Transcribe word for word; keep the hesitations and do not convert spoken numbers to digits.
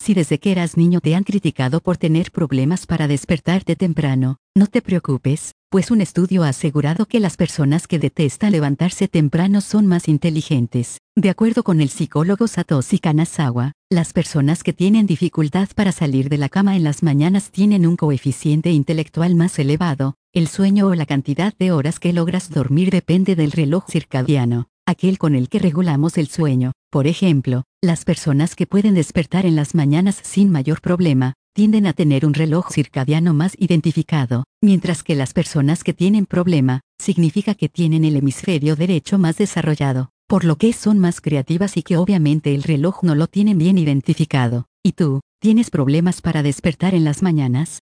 Si desde que eras niño te han criticado por tener problemas para despertarte temprano, no te preocupes, pues un estudio ha asegurado que las personas que detestan levantarse temprano son más inteligentes. De acuerdo con el psicólogo Satoshi Kanazawa, las personas que tienen dificultad para salir de la cama en las mañanas tienen un coeficiente intelectual más elevado. El sueño o la cantidad de horas que logras dormir depende del reloj circadiano, aquel con el que regulamos el sueño. Por ejemplo, las personas que pueden despertar en las mañanas sin mayor problema, tienden a tener un reloj circadiano más identificado, mientras que las personas que tienen problema, significa que tienen el hemisferio derecho más desarrollado, por lo que son más creativas y que obviamente el reloj no lo tienen bien identificado. ¿Y tú, tienes problemas para despertar en las mañanas?